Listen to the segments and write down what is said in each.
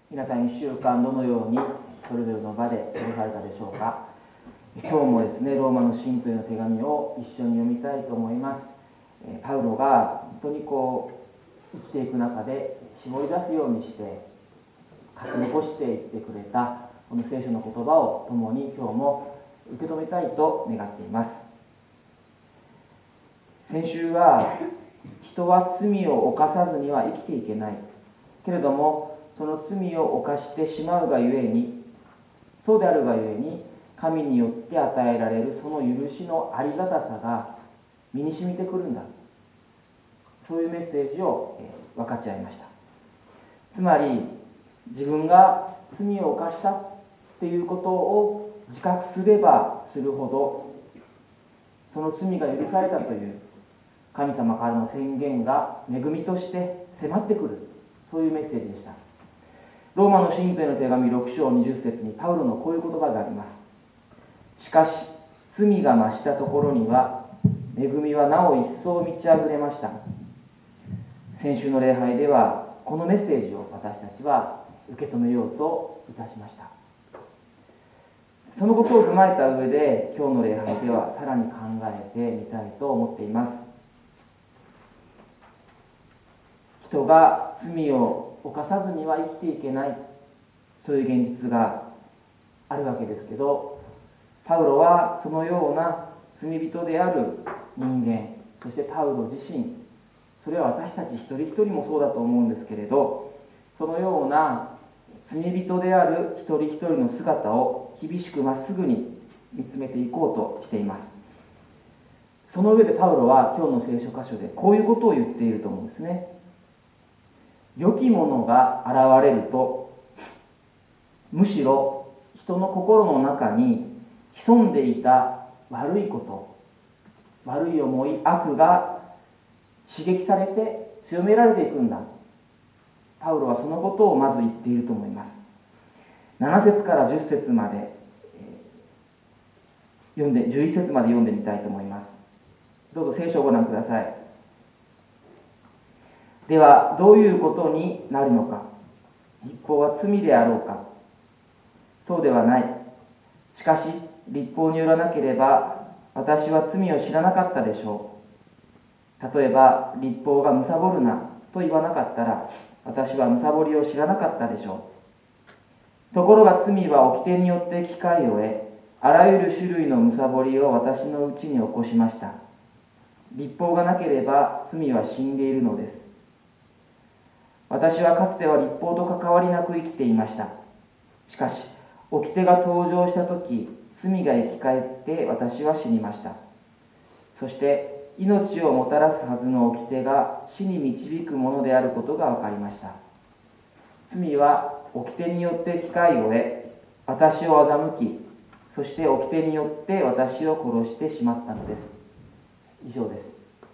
皆さん1週間どのようにそれぞれの場で過ごされたでしょうか。今日もですね、ローマの信徒への手紙を一緒に読みたいと思います。パウロが本当に生きていく中で絞り出すようにして書き残していってくれたこの聖書の言葉を共に今日も受け止めたいと願っています。先週は人は罪を犯さずには生きていけないけれども、その罪を犯してしまうがゆえに、そうであるがゆえに神によって与えられるその許しのありがたさが身に染みてくるんだ、そういうメッセージを分かち合いました。つまり自分が罪を犯したっていうことを自覚すればするほど、その罪が許されたという神様からの宣言が恵みとして迫ってくる、そういうメッセージでした。ローマの信徒への手紙6章20節にパウロのこういう言葉があります。しかし罪が増したところには恵みはなお一層満ち溢れました。先週の礼拝ではこのメッセージを私たちは受け止めようといたしました。そのことを踏まえた上で今日の礼拝ではさらに考えてみたいと思っています。人が罪を犯さずには生きていけない、そういう現実があるわけですけど、パウロはそのような罪人である人間、そしてパウロ自身、それは私たち一人一人もそうだと思うんですけれど、そのような罪人である一人一人の姿を厳しくまっすぐに見つめていこうとしています。その上でパウロは今日の聖書箇所でこういうことを言っていると思うんですね。良きものが現れると、むしろ人の心の中に潜んでいた悪いこと、悪い思い、悪が刺激されて強められていくんだ。パウロはそのことをまず言っていると思います。7節から10節まで11節まで読んでみたいと思います。どうぞ聖書をご覧ください。ではどういうことになるのか。立法は罪であろうか。そうではない。しかし立法によらなければ私は罪を知らなかったでしょう。例えば立法が貪るなと言わなかったら私は貪りを知らなかったでしょう。ところが罪は掟によって機会を得、あらゆる種類の貪りを私のうちに起こしました。立法がなければ罪は死んでいるのです。私はかつては立法と関わりなく生きていました。しかし掟が登場したとき、罪が生き返って私は死にました。そして命をもたらすはずの掟が死に導くものであることが分かりました。罪は掟によって機会を得、私を欺き、そして掟によって私を殺してしまったのです。以上です。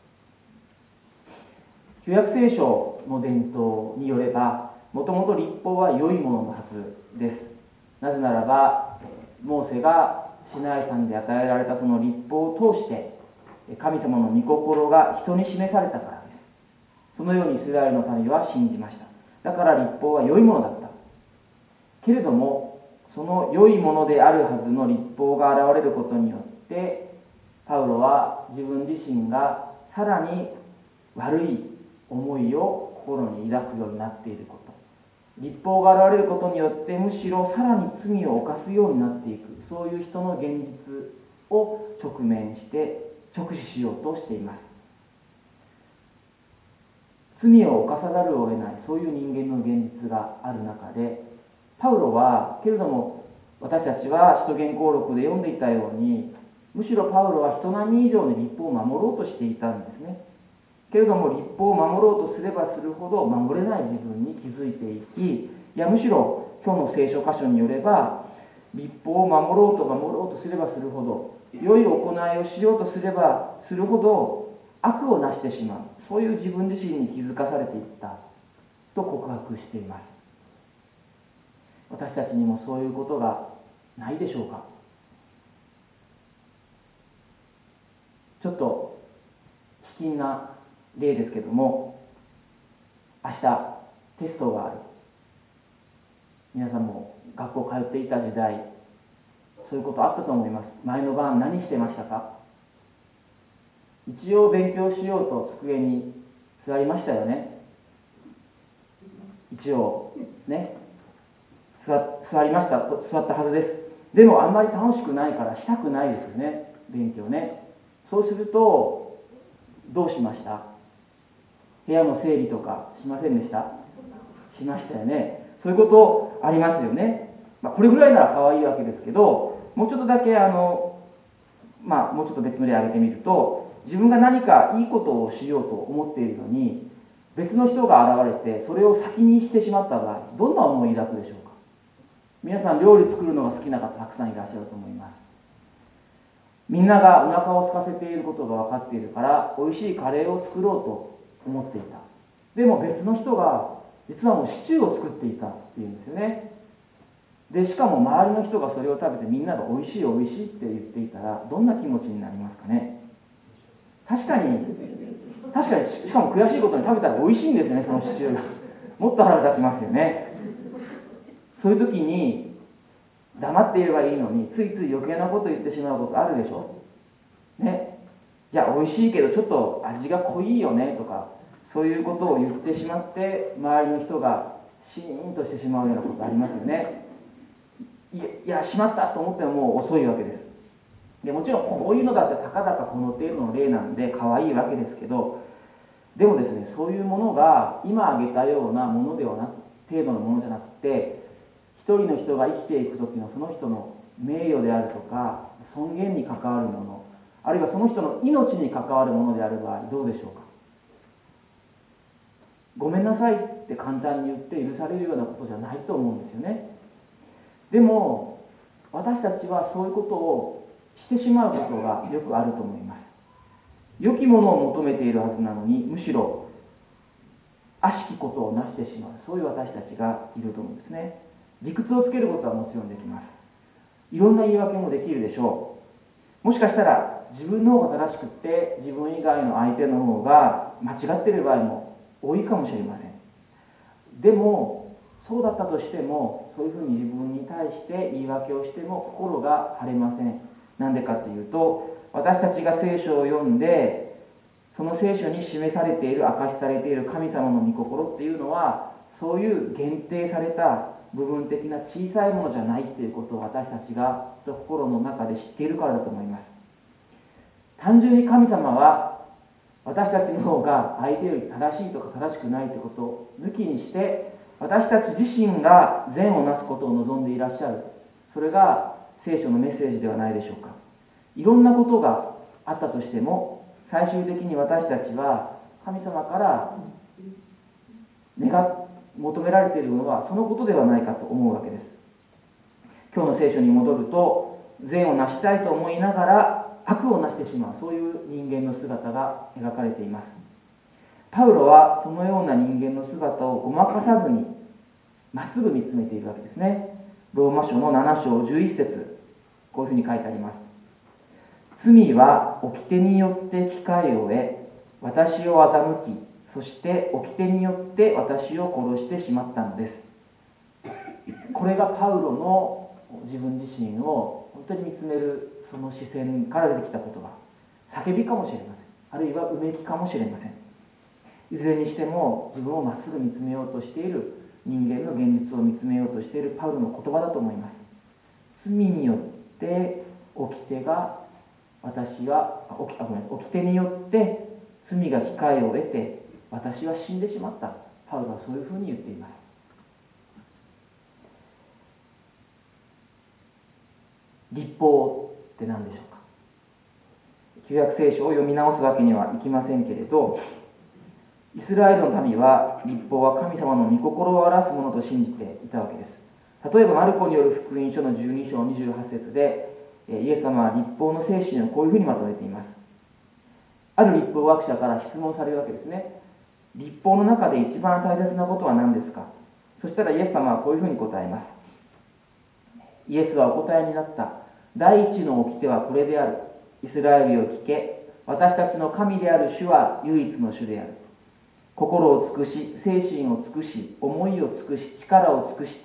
旧約聖書の伝統によれば、もともと立法は良いもののはずです。なぜならば、モーセがシナイ山で与えられたその立法を通して神様の御心が人に示されたからです。そのようにイスラエルの民は信じました。だから立法は良いものだった。けれどもその良いものであるはずの立法が現れることによってパウロは自分自身がさらに悪い思いを心に抱くようになっていること、立法が現れることによってむしろさらに罪を犯すようになっていく、そういう人の現実を直面して直視しようとしています。罪を犯さざるを得ない、そういう人間の現実がある中で、パウロはけれども私たちは使徒言行録で読んでいたように、むしろパウロは人並み以上に立法を守ろうとしていたんですね。けれども立法を守ろうとすればするほど守れない自分に気づいていき、いやむしろ今日の聖書箇所によれば、立法を守ろうとすればするほど、良い行いをしようとすればするほど悪をなしてしまう、そういう自分自身に気づかされていったと告白しています。私たちにもそういうことがないでしょうか。ちょっと卑近な例ですけども、明日テストがある。 皆さんも学校通っていた時代、そういうことあったと思います。前の晩何してましたか？一応勉強しようと机に座りましたよね。一応ね、座りました、座ったはずです。でもあんまり楽しくないからしたくないですよね、勉強ね。そうするとどうしました？部屋の整理とかしませんでした？しましたよね。そういうことありますよね。これぐらいなら可愛いわけですけど、もうちょっとだけもうちょっと別の例を挙げてみると、自分が何かいいことをしようと思っているのに別の人が現れてそれを先にしてしまった場合、どんな思いを抱くでしょうか？皆さん料理作るのが好きな方たくさんいらっしゃると思います。みんながお腹を空かせていることが分かっているから美味しいカレーを作ろうと思っていた。でも別の人が実はもうシチューを作っていたっていうんですよね。でしかも周りの人がそれを食べてみんなが美味しい美味しいって言っていたらどんな気持ちになりますかね？確かにしかも悔しいことに食べたら美味しいんですよね、そのシチューが。もっと腹立ちますよね。そういう時に黙っていればいいのについつい余計なこと言ってしまうことあるでしょね。いや美味しいけどちょっと味が濃いよねとか、そういうことを言ってしまって周りの人がシーンとしてしまうようなことありますよね。いやしまったと思ってももう遅いわけです。でもちろんこういうのだってたかだかこの程度の例なんで可愛いわけですけど、でもですね、そういうものが今挙げたようなものではなく、程度のものじゃなくて、一人の人が生きていく時のその人の名誉であるとか尊厳に関わるもの、あるいはその人の命に関わるものである場合どうでしょうか？ごめんなさいって簡単に言って許されるようなことじゃないと思うんですよね。でも私たちはそういうことをしてしまうことがよくあると思います。良きものを求めているはずなのにむしろ悪しきことをなしてしまう、そういう私たちがいると思うんですね。理屈をつけることはもちろんできます。いろんな言い訳もできるでしょう。もしかしたら自分の方が正しくって自分以外の相手の方が間違っている場合も多いかもしれません。でもそうだったとしても、そういうふうに自分に対して言い訳をしても心が晴れません。なんでかというと、私たちが聖書を読んでその聖書に示されている、明かしされている神様の御心っていうのは、そういう限定された部分的な小さいものじゃないっていうことを私たちが心の中で知っているからだと思います。単純に神様は私たちの方が相手より正しいとか正しくないということを抜きにして、私たち自身が善をなすことを望んでいらっしゃる、それが聖書のメッセージではないでしょうか。いろんなことがあったとしても、最終的に私たちは神様から求められているのはそのことではないかと思うわけです。今日の聖書に戻ると、善をなしたいと思いながら悪をなしてしまう、そういう人間の姿が描かれています。パウロはそのような人間の姿をごまかさずにまっすぐ見つめているわけですね。ローマ書の7章11節、こういうふうに書いてあります。罪は掟によって機会を得、私を欺き、そして掟によって私を殺してしまったのです。これがパウロの自分自身を本当に見つめるその視線から出てきた言葉、叫びかもしれません。あるいはうめきかもしれません。いずれにしても自分をまっすぐ見つめようとしている、人間の現実を見つめようとしているパウロの言葉だと思います。罪によって掟が掟によって罪が機会を得て私は死んでしまった。パウロはそういうふうに言っています。律法って何でしょうか。旧約聖書を読み直すわけにはいきませんけれど、イスラエルの民は律法は神様の御心を表すものと信じていたわけです。例えばマルコによる福音書の12章28節で、イエス様は律法の精神をこういうふうにまとめています。ある律法学者から質問されるわけですね。律法の中で一番大切なことは何ですか。そしたらイエス様はこういうふうに答えます。イエスはお答えになった。第一の掟はこれである。イスラエルよ聞け。私たちの神である主は唯一の主である。心を尽くし、精神を尽くし、思いを尽くし、力を尽くして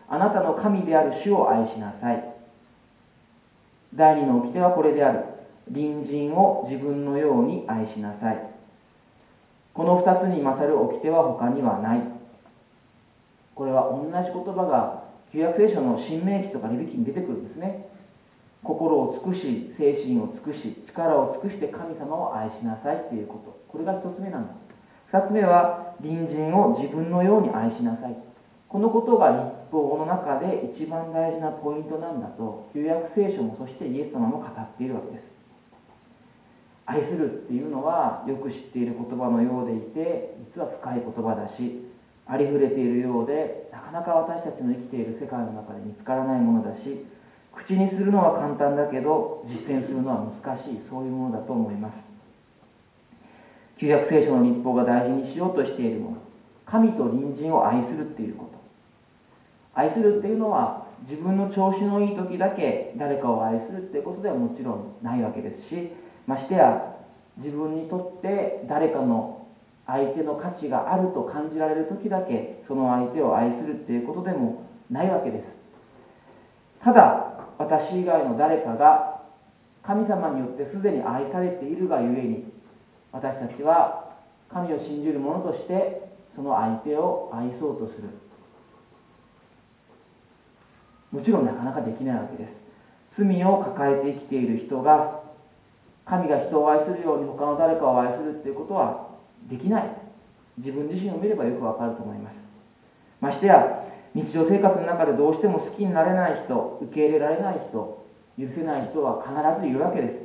あなたの神である主を愛しなさい。第二の掟はこれである。隣人を自分のように愛しなさい。この二つに勝る掟は他にはない。これは同じ言葉が旧約聖書の新明記とかレビ記に出てくるんですね。心を尽くし、精神を尽くし、力を尽くして神様を愛しなさいっていうこと。これが一つ目なんです。二つ目は隣人を自分のように愛しなさい。このことが律法の中で一番大事なポイントなんだと旧約聖書もそしてイエス様も語っているわけです。愛するっていうのはよく知っている言葉のようでいて、実は深い言葉だし、ありふれているようでなかなか私たちの生きている世界の中で見つからないものだし、口にするのは簡単だけど実践するのは難しい、そういうものだと思います。旧約聖書の律法が大事にしようとしているもの、神と隣人を愛するっていうこと。愛するっていうのは自分の調子のいい時だけ誰かを愛するっていうことではもちろんないわけですし、ましてや自分にとって誰かの相手の価値があると感じられる時だけその相手を愛するっていうことでもないわけです。ただ私以外の誰かが神様によってすでに愛されているがゆえに、私たちは神を信じる者としてその相手を愛そうとする。もちろんなかなかできないわけです。罪を抱えて生きている人が神が人を愛するように他の誰かを愛するっていうことはできない。自分自身を見ればよくわかると思います。ましてや日常生活の中でどうしても好きになれない人、受け入れられない人、許せない人は必ずいるわけです。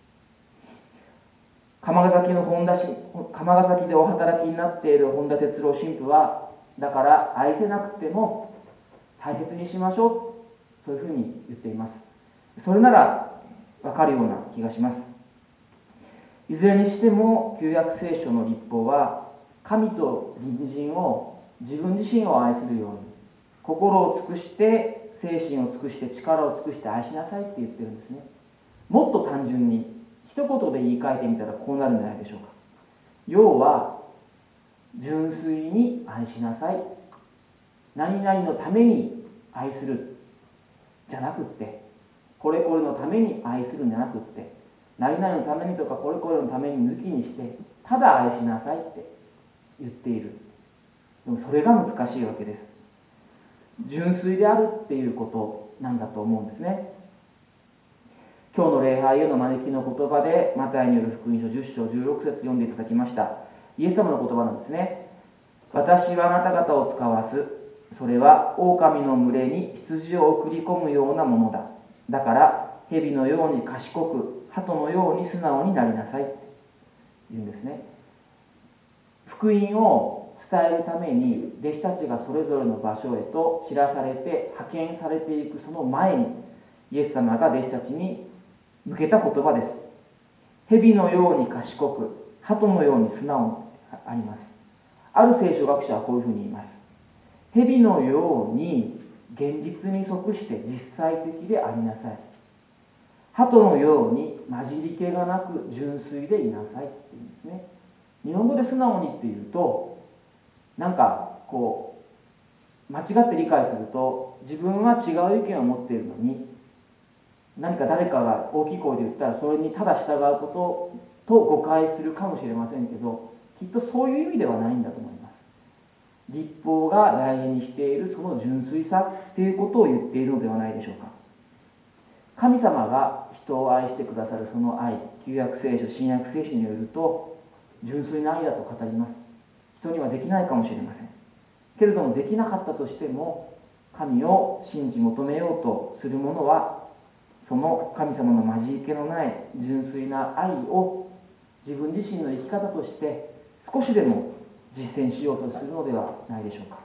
釜ヶ崎でお働きになっている本田哲郎神父は、だから愛せなくても大切にしましょう、そういうふうに言っています。それならわかるような気がします。いずれにしても旧約聖書の律法は神と隣人を自分自身を愛するように心を尽くして精神を尽くして力を尽くして愛しなさいって言ってるんですね。もっと単純に一言で言い換えてみたらこうなるんじゃないでしょうか。要は純粋に愛しなさい、何々のために愛するじゃなくって、これこれのために愛するんじゃなくって、何々のためにとかこれこれのために抜きにしてただ愛しなさいって言っている。でもそれが難しいわけです。純粋であるっていうことなんだと思うんですね。今日の礼拝への招きの言葉でマタイによる福音書10章16節読んでいただきました。イエス様の言葉なんですね。私はあなた方を使わす。それは狼の群れに羊を送り込むようなものだ。だから蛇のように賢く鳩のように素直になりなさいって言うんですね。福音を伝えるために弟子たちがそれぞれの場所へと散らされて派遣されていくその前に、イエス様が弟子たちに向けた言葉です。蛇のように賢く鳩のように素直にあります。ある聖書学者はこういうふうに言います。蛇のように現実に即して実際的でありなさい。鳩のように混じり気がなく純粋でいなさいって言うんですね。日本語で素直にっていうと、なんかこう間違って理解すると、自分は違う意見を持っているのに何か誰かが大きい声で言ったらそれにただ従うことと誤解するかもしれませんけど、きっとそういう意味ではないんだと思います。律法が大事にしているその純粋さっていうことを言っているのではないでしょうか。神様が人を愛してくださるその愛、旧約聖書新約聖書によると純粋な愛だと語ります。人にはできないかもしれませんけれども、できなかったとしても神を信じ求めようとする者は、その神様の交じり気のない純粋な愛を自分自身の生き方として少しでも実践しようとするのではないでしょうか。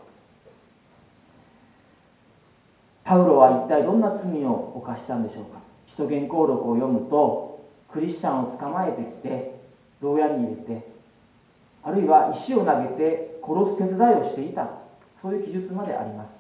パウロは一体どんな罪を犯したんでしょうか。使徒言行録を読むと、クリスチャンを捕まえてきて牢屋に入れて、あるいは石を投げて殺す手伝いをしていた、そういう記述まであります。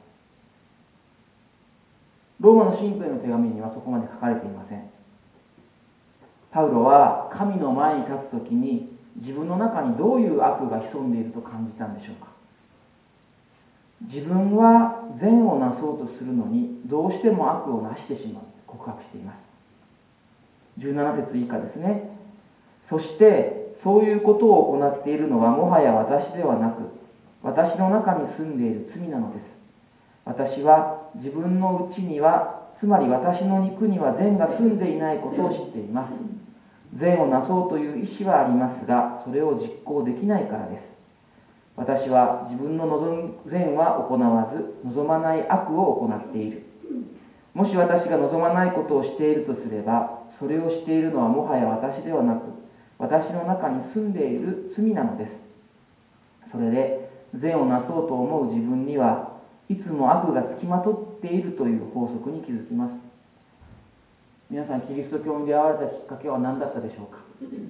ローマの信徒への手紙にはそこまで書かれていません。パウロは神の前に立つときに自分の中にどういう悪が潜んでいると感じたんでしょうか。 自分は善をなそうとするのにどうしても悪をなしてしまう告白しています。17節以下ですね。そしてそういうことを行っているのはもはや私ではなく、私の中に住んでいる罪なのです。私は自分のうちには、つまり私の肉には善が住んでいないことを知っています。善をなそうという意志はありますが、それを実行できないからです。私は自分の望む善は行わず、望まない悪を行っている。もし私が望まないことをしているとすれば、それをしているのはもはや私ではなく、私の中に住んでいる罪なのです。それで善をなそうと思う自分にはいつも悪がつきまとっているという法則に気づきます。皆さん、キリスト教に出会われたきっかけは何だったでしょうか。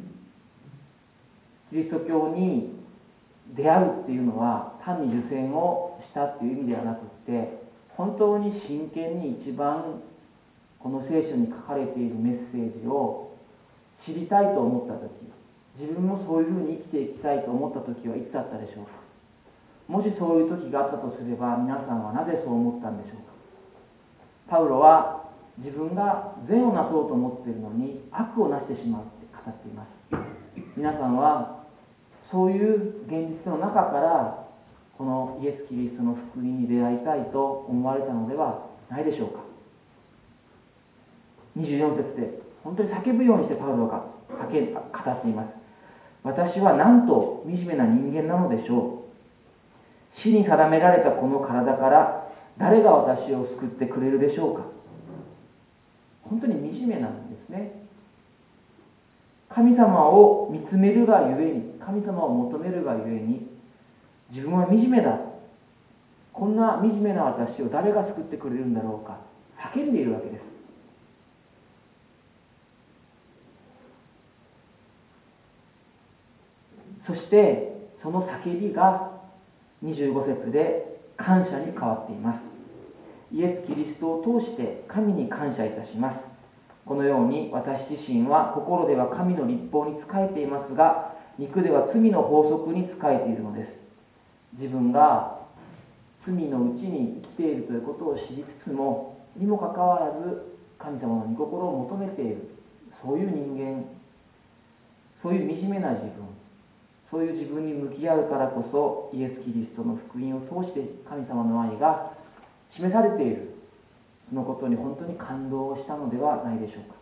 キリスト教に出会うっていうのは単に受洗をしたっていう意味ではなくって、本当に真剣に一番この聖書に書かれているメッセージを知りたいと思った時、自分もそういうふうに生きていきたいと思った時はいつだったでしょうか。もしそういう時があったとすれば、皆さんはなぜそう思ったんでしょうか。パウロは自分が善をなそうと思っているのに悪をなしてしまうって語っています。皆さんはそういう現実の中からこのイエス・キリストの福音に出会いたいと思われたのではないでしょうか。24節で本当に叫ぶようにしてパウロが語っています。私はなんと惨めな人間なのでしょう。死に定められたこの体から誰が私を救ってくれるでしょうか。本当に惨めなんですね。神様を見つめるがゆえに、神様を求めるがゆえに、自分は惨めだ、こんな惨めな私を誰が救ってくれるんだろうか、叫んでいるわけです。そしてその叫びが25節で感謝に変わっています。イエス・キリストを通して神に感謝いたします。このように私自身は心では神の律法に仕えていますが、肉では罪の法則に仕えているのです。自分が罪のうちに生きているということを知りつつも、にもかかわらず神様の御心を求めている、そういう人間、そういう惨めな自分、そういう自分に向き合うからこそ、イエス・キリストの福音を通して神様の愛が示されている、そのことに本当に感動したのではないでしょうか。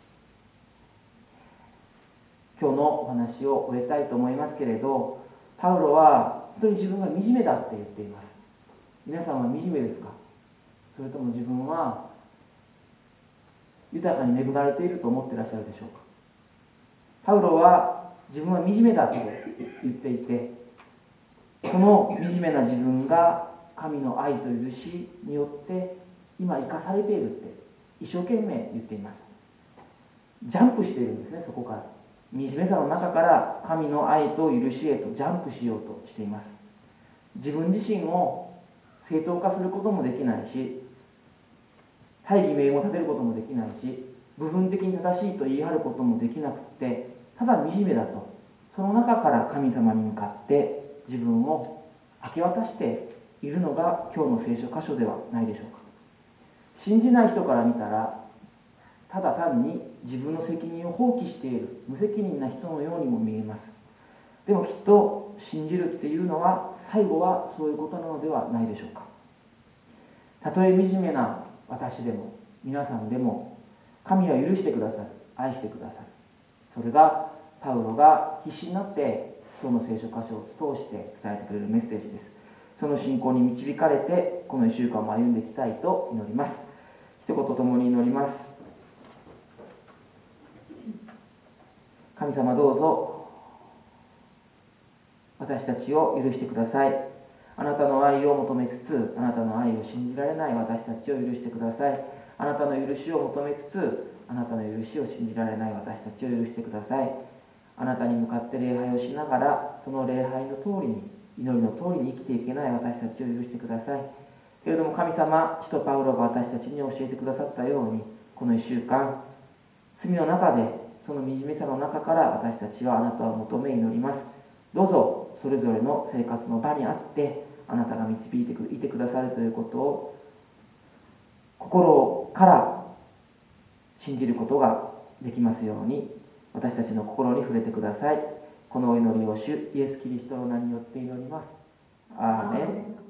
今日のお話を終えたいと思いますけれど、パウロは本当に自分が惨めだって言っています。皆さんは惨めですか。それとも自分は豊かに恵まれていると思っていらっしゃるでしょうか。パウロは自分は惨めだと言っていて、この惨めな自分が神の愛と許しによって今生かされているって一生懸命言っています。ジャンプしているんですね。そこから惨めさの中から神の愛と許しへとジャンプしようとしています。自分自身を正当化することもできないし、大義名分を立てることもできないし、部分的に正しいと言い張ることもできなくて、ただ惨めだと、その中から神様に向かって自分を明け渡しているのが今日の聖書箇所ではないでしょうか。信じない人から見たら、ただ単に自分の責任を放棄している無責任な人のようにも見えます。でもきっと信じるっていうのは最後はそういうことなのではないでしょうか。たとえ惨めな私でも皆さんでも、神は許してくださる、愛してくださる。それがパウロが必死になって今日の聖書箇所を通して伝えてくれるメッセージです。その信仰に導かれてこの1週間も歩んでいきたいと祈ります。一言ともに祈ります。神様、どうぞ私たちを許してください。あなたの愛を求めつつ、あなたの愛を信じられない私たちを許してください。あなたの許しを求めつつ、あなたの許しを信じられない私たちを許してください。あなたに向かって礼拝をしながら、その礼拝の通りに、祈りの通りに生きていけない私たちを許してください。けれども神様、使徒パウロが私たちに教えてくださったように、この1週間、罪の中で、その惨めさの中から私たちはあなたを求め祈ります。どうぞそれぞれの生活の場にあって、 あなたが導いていてくださるということを心から信じることができますように、私たちの心に触れてください。このお祈りを主イエス・キリストの名によって祈ります。アーメン。